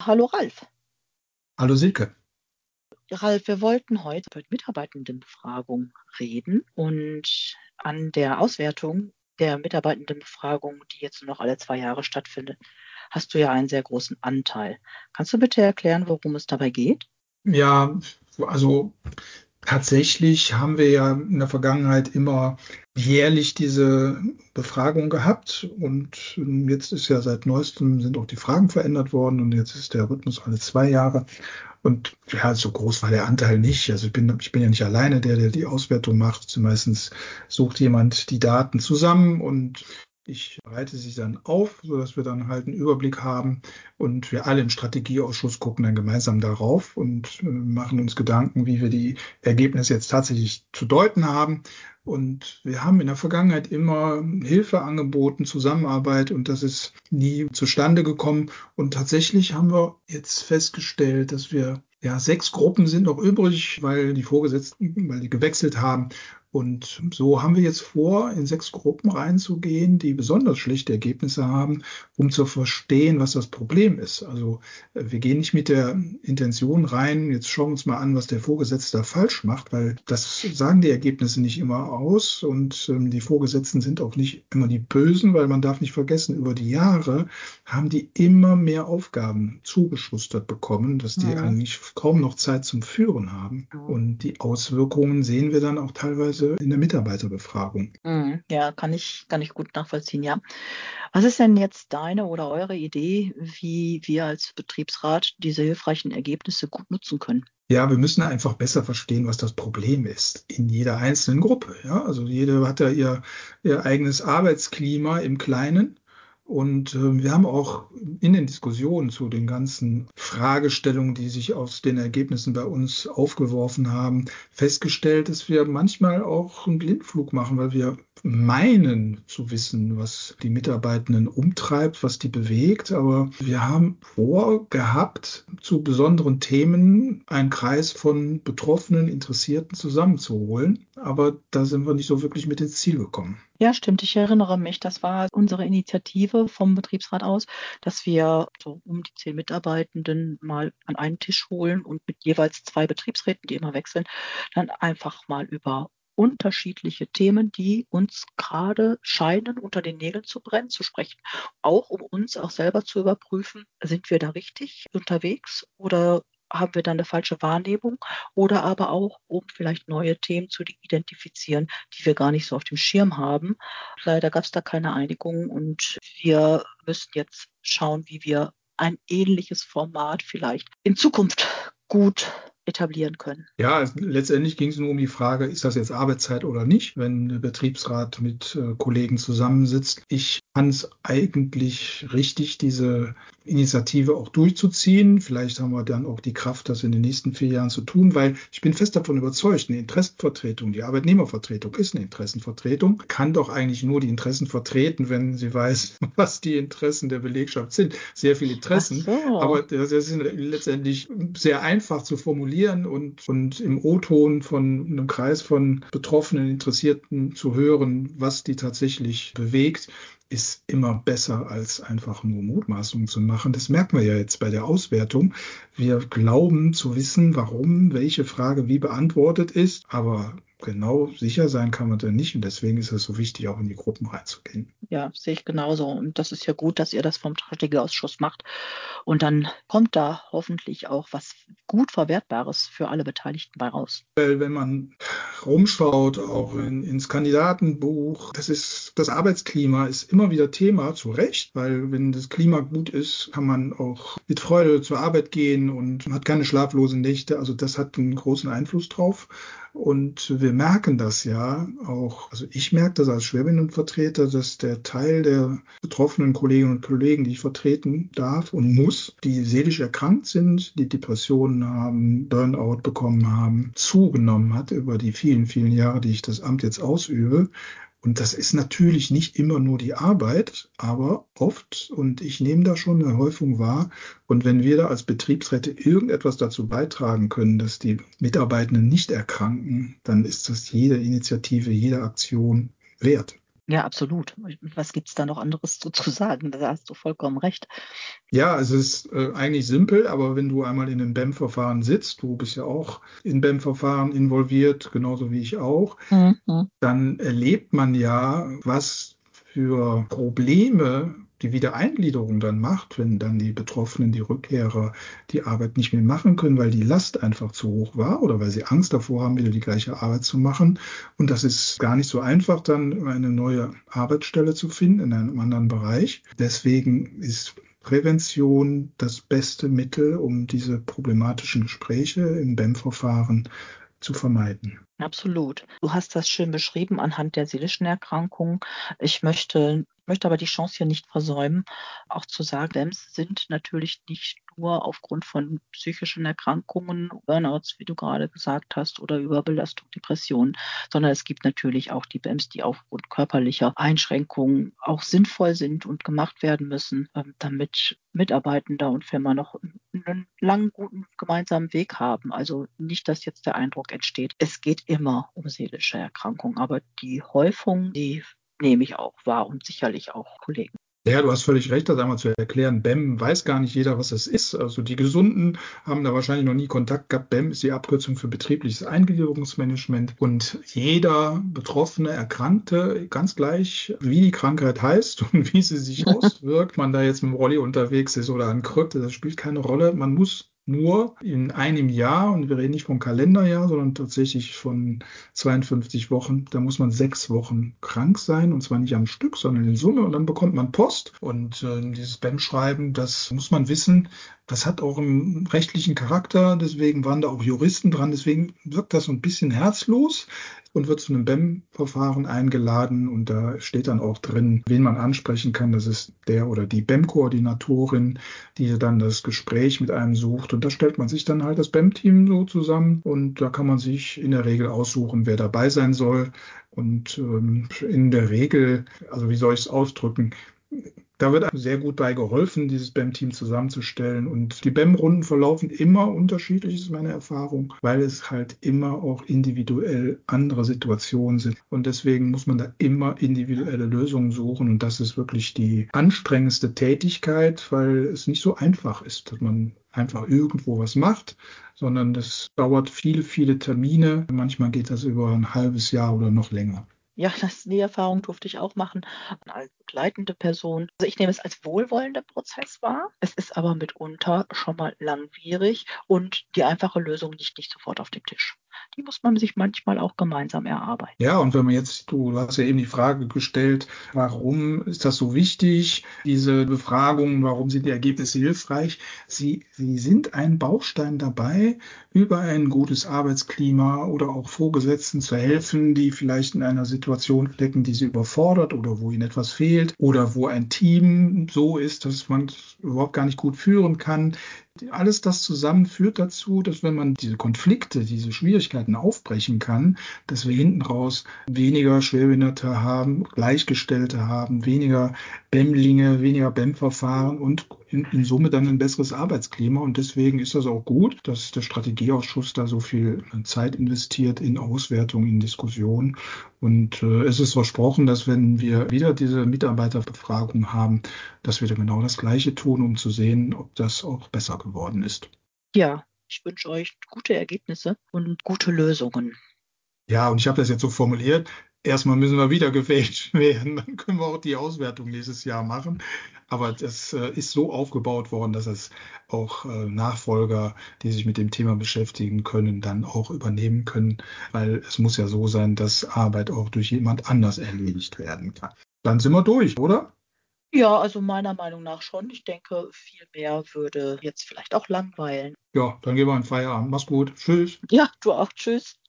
Hallo Ralf. Hallo Silke. Ralf, wir wollten heute über Mitarbeitendenbefragung reden und an der Auswertung der Mitarbeitendenbefragung, die jetzt nur noch alle 2 Jahre stattfindet, hast du ja einen sehr großen Anteil. Kannst du bitte erklären, worum es dabei geht? Ja, also tatsächlich haben wir ja in der Vergangenheit immer jährlich diese Befragung gehabt und jetzt ist ja seit neuestem sind auch die Fragen verändert worden und jetzt ist der Rhythmus alle 2 Jahre. Und ja, so groß war der Anteil nicht. Also ich bin ja nicht alleine der die Auswertung macht. Meistens sucht jemand die Daten zusammen und ich bereite sie dann auf, sodass wir dann halt einen Überblick haben und wir alle im Strategieausschuss gucken dann gemeinsam darauf und machen uns Gedanken, wie wir die Ergebnisse jetzt tatsächlich zu deuten haben. Und wir haben in der Vergangenheit immer Hilfe angeboten, Zusammenarbeit und das ist nie zustande gekommen. Und tatsächlich haben wir jetzt festgestellt, dass wir ja 6 Gruppen sind noch übrig, weil die Vorgesetzten, weil die gewechselt haben. Und so haben wir jetzt vor, in 6 Gruppen reinzugehen, die besonders schlechte Ergebnisse haben, um zu verstehen, was das Problem ist. Also wir gehen nicht mit der Intention rein, jetzt schauen wir uns mal an, was der Vorgesetzte da falsch macht, weil das sagen die Ergebnisse nicht immer aus und die Vorgesetzten sind auch nicht immer die Bösen, weil man darf nicht vergessen, über die Jahre haben die immer mehr Aufgaben zugeschustert bekommen, dass die Mhm. eigentlich kaum noch Zeit zum Führen haben. Mhm. Und die Auswirkungen sehen wir dann auch teilweise in der Mitarbeiterbefragung. Mhm. Ja, kann ich gut nachvollziehen, ja. Was ist denn jetzt deine oder eure Idee, wie wir als Betriebsrat diese hilfreichen Ergebnisse gut nutzen können? Ja, wir müssen einfach besser verstehen, was das Problem ist in jeder einzelnen Gruppe. Ja, also jede hat ja ihr eigenes Arbeitsklima im Kleinen. Und wir haben auch in den Diskussionen zu den ganzen Fragestellungen, die sich aus den Ergebnissen bei uns aufgeworfen haben, festgestellt, dass wir manchmal auch einen Blindflug machen, weil wir meinen zu wissen, was die Mitarbeitenden umtreibt, was die bewegt. Aber wir haben vorgehabt, zu besonderen Themen einen Kreis von Betroffenen, Interessierten zusammenzuholen. Aber da sind wir nicht so wirklich mit ins Ziel gekommen. Ja, stimmt. Ich erinnere mich, das war unsere Initiative vom Betriebsrat aus, dass wir so um die 10 Mitarbeitenden mal an einen Tisch holen und mit jeweils 2 Betriebsräten, die immer wechseln, dann einfach mal über unterschiedliche Themen, die uns gerade scheinen, unter den Nägeln zu brennen, zu sprechen. Auch um uns auch selber zu überprüfen, sind wir da richtig unterwegs oder haben wir da eine falsche Wahrnehmung? Oder aber auch, um vielleicht neue Themen zu identifizieren, die wir gar nicht so auf dem Schirm haben. Leider gab es da keine Einigung und wir müssen jetzt schauen, wie wir ein ähnliches Format vielleicht in Zukunft gut etablieren können. Ja, letztendlich ging es nur um die Frage, ist das jetzt Arbeitszeit oder nicht, wenn der Betriebsrat mit Kollegen zusammensitzt. Ich fand es eigentlich richtig, diese Initiative auch durchzuziehen. Vielleicht haben wir dann auch die Kraft, das in den nächsten 4 Jahren zu tun, weil ich bin fest davon überzeugt, eine Interessenvertretung, die Arbeitnehmervertretung ist eine Interessenvertretung, kann doch eigentlich nur die Interessen vertreten, wenn sie weiß, was die Interessen der Belegschaft sind. Sehr viele Ach Interessen, so. aber das ist letztendlich sehr einfach zu formulieren und im O-Ton von einem Kreis von Betroffenen, Interessierten zu hören, was die tatsächlich bewegt, ist immer besser, als einfach nur Mutmaßungen zu machen. Das merken wir ja jetzt bei der Auswertung. Wir glauben zu wissen, warum welche Frage wie beantwortet ist, aber genau sicher sein kann man da nicht. Und deswegen ist es so wichtig, auch in die Gruppen reinzugehen. Ja, sehe ich genauso. Und das ist ja gut, dass ihr das vom Strategieausschuss macht. Und dann kommt da hoffentlich auch was gut Verwertbares für alle Beteiligten bei raus. Weil wenn man rumschaut, auch ins Kandidatenbuch, das Arbeitsklima ist immer wieder Thema, zu Recht, weil wenn das Klima gut ist, kann man auch mit Freude zur Arbeit gehen und hat keine schlaflosen Nächte. Also das hat einen großen Einfluss drauf. Und wir merken das ja auch, also ich merke das als Schwerbehindertenvertreter, dass der Teil der betroffenen Kolleginnen und Kollegen, die ich vertreten darf und muss, die seelisch erkrankt sind, die Depressionen haben, Burnout bekommen haben, zugenommen hat über die vielen, vielen Jahre, die ich das Amt jetzt ausübe. Und das ist natürlich nicht immer nur die Arbeit, aber oft, und ich nehme da schon eine Häufung wahr, und wenn wir da als Betriebsräte irgendetwas dazu beitragen können, dass die Mitarbeitenden nicht erkranken, dann ist das jede Initiative, jede Aktion wert. Ja, absolut. Was gibt's da noch anderes zu sagen? Da hast du vollkommen recht. Ja, es ist eigentlich simpel, aber wenn du einmal in einem BEM-Verfahren sitzt, du bist ja auch in BEM-Verfahren involviert, genauso wie ich auch, Mhm. dann erlebt man ja, was für Probleme die Wiedereingliederung dann macht, wenn dann die Betroffenen, die Rückkehrer, die Arbeit nicht mehr machen können, weil die Last einfach zu hoch war oder weil sie Angst davor haben, wieder die gleiche Arbeit zu machen. Und das ist gar nicht so einfach, dann eine neue Arbeitsstelle zu finden in einem anderen Bereich. Deswegen ist Prävention das beste Mittel, um diese problematischen Gespräche im BEM-Verfahren zu vermeiden. Absolut. Du hast das schön beschrieben anhand der seelischen Erkrankungen. Ich möchte aber die Chance hier nicht versäumen, auch zu sagen, DEMS sind natürlich nicht nur aufgrund von psychischen Erkrankungen, Burnouts, wie du gerade gesagt hast, oder Überbelastung, Depressionen, sondern es gibt natürlich auch die BEMS, die aufgrund körperlicher Einschränkungen auch sinnvoll sind und gemacht werden müssen, damit Mitarbeitender und Firma noch einen langen, guten gemeinsamen Weg haben. Also nicht, dass jetzt der Eindruck entsteht, es geht immer um seelische Erkrankungen, aber die Häufung, die nehme ich auch wahr und sicherlich auch Kollegen. Ja, du hast völlig recht, das einmal zu erklären. BEM weiß gar nicht jeder, was das ist. Also die Gesunden haben da wahrscheinlich noch nie Kontakt gehabt. BEM ist die Abkürzung für betriebliches Eingliederungsmanagement. Und jeder Betroffene, Erkrankte, ganz gleich, wie die Krankheit heißt und wie sie sich auswirkt, man da jetzt mit dem Rolli unterwegs ist oder an Krücken, das spielt keine Rolle. Man muss nur in einem Jahr, und wir reden nicht vom Kalenderjahr, sondern tatsächlich von 52 Wochen, da muss man 6 Wochen krank sein, und zwar nicht am Stück, sondern in Summe, und dann bekommt man Post. Und dieses BEM-Schreiben, das muss man wissen, das hat auch einen rechtlichen Charakter, deswegen waren da auch Juristen dran, deswegen wirkt das so ein bisschen herzlos und wird zu einem BEM-Verfahren eingeladen, und da steht dann auch drin, wen man ansprechen kann. Das ist der oder die BEM-Koordinatorin, die dann das Gespräch mit einem sucht, und da stellt man sich dann halt das BEM-Team so zusammen, und da kann man sich in der Regel aussuchen, wer dabei sein soll. Und in der Regel, also wie soll ich es ausdrücken, da wird einem sehr gut bei geholfen, dieses BEM-Team zusammenzustellen. Und die BEM-Runden verlaufen immer unterschiedlich, ist meine Erfahrung, weil es halt immer auch individuell andere Situationen sind. Und deswegen muss man da immer individuelle Lösungen suchen. Und das ist wirklich die anstrengendste Tätigkeit, weil es nicht so einfach ist, dass man einfach irgendwo was macht, sondern das dauert viele, viele Termine. Manchmal geht das über ein halbes Jahr oder noch länger. Ja, die Erfahrung durfte ich auch machen als begleitende Person. Also ich nehme es als wohlwollender Prozess wahr. Es ist aber mitunter schon mal langwierig und die einfache Lösung liegt nicht sofort auf dem Tisch. Die muss man sich manchmal auch gemeinsam erarbeiten. Ja, und wenn man jetzt, du hast ja eben die Frage gestellt, warum ist das so wichtig, diese Befragungen, warum sind die Ergebnisse hilfreich? Sie sind ein Baustein dabei, über ein gutes Arbeitsklima oder auch Vorgesetzten zu helfen, die vielleicht in einer Situation stecken, die sie überfordert oder wo ihnen etwas fehlt oder wo ein Team so ist, dass man es überhaupt gar nicht gut führen kann. Alles das zusammen führt dazu, dass wenn man diese Konflikte, diese Schwierigkeiten aufbrechen kann, dass wir hinten raus weniger Schwerbehinderte haben, Gleichgestellte haben, weniger BEM-Linge, weniger BEM-Verfahren und in Summe dann ein besseres Arbeitsklima. Und deswegen ist das auch gut, dass der Strategieausschuss da so viel Zeit investiert in Auswertung, in Diskussion. Und es ist versprochen, dass wenn wir wieder diese Mitarbeiterbefragung haben, dass wir da genau das Gleiche tun, um zu sehen, ob das auch besser geworden ist. Ja, ich wünsche euch gute Ergebnisse und gute Lösungen. Ja, und ich habe das jetzt so formuliert. Erstmal müssen wir wieder gewählt werden, dann können wir auch die Auswertung nächstes Jahr machen. Aber das ist so aufgebaut worden, dass es auch Nachfolger, die sich mit dem Thema beschäftigen können, dann auch übernehmen können, weil es muss ja so sein, dass Arbeit auch durch jemand anders erledigt werden kann. Dann sind wir durch, oder? Ja, also meiner Meinung nach schon. Ich denke, viel mehr würde jetzt vielleicht auch langweilen. Ja, dann gehen wir in Feierabend. Mach's gut. Tschüss. Ja, du auch. Tschüss.